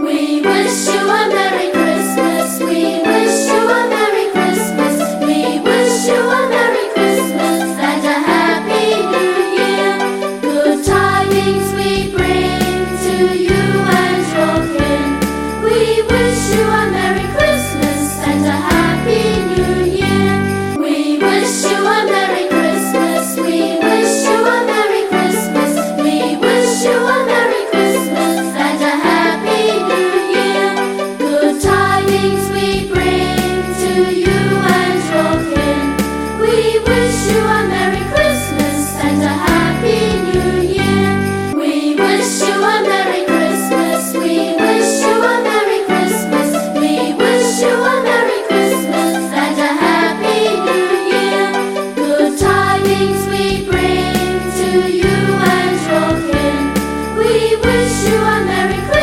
We wish you a Merry Christmas. We wish you a Merry Christmas. We wish you a Merry Christmas and a Happy New Year. Good tidings we bring to you and your kin. We wish you a Merry Christmas and a Happy New Year. We wish you a Merry Christmas. We wish you a Merry Christmas. We wish you a Merry Christmas and a Happy New Year. Good tidings we bring to you and your kin. We wish you a Merry Christmas and a Happy New Year. We wish you a Merry Christmas. We wish you a Merry Christmas. We wish you a Merry Christmas and a Happy New Year. Good tidings we bring to you and your kin. We wish you a Merry Christmas.